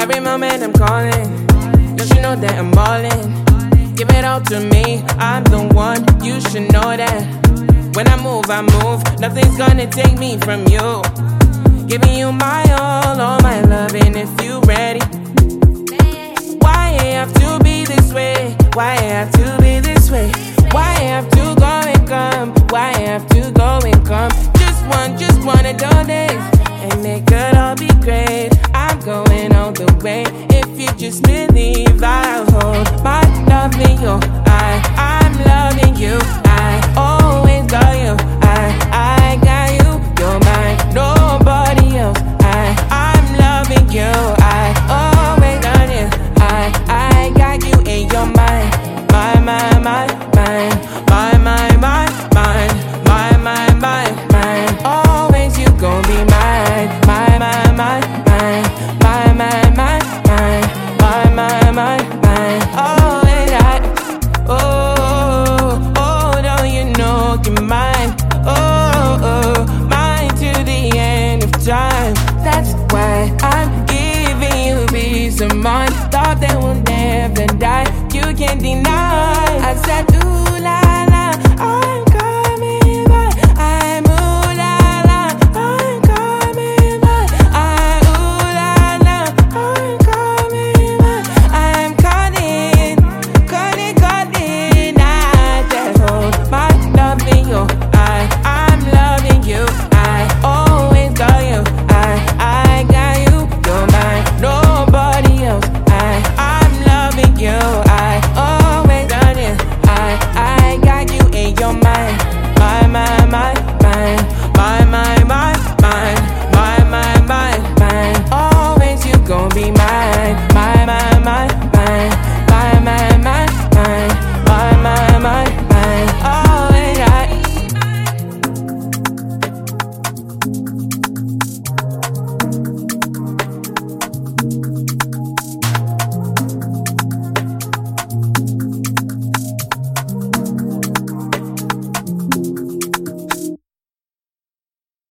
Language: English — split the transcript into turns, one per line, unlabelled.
Every moment I'm calling, you should know that I'm all in. Give it all to me, I'm the one, you should know that. When I move, nothing's gonna take me from you. Giving you my all my loving if you ready. Why it have to be this way? Why it have to be this way? Why it have to go and come? Why it have to go and come? Just wanna do this and make it all be great. I'm going all the way. If you just believe, I'll hold my love in you. I'm loving you. I always got you. I got you. You're mine. Nobody else. I'm loving you. I always got you. I got you and you're mine. Mine. Always you gon' be mine. Mine. Always don't you know you're mine? Mine to the end of time. That's why I'm giving you peace of mind. Thought that will never die. You can't deny.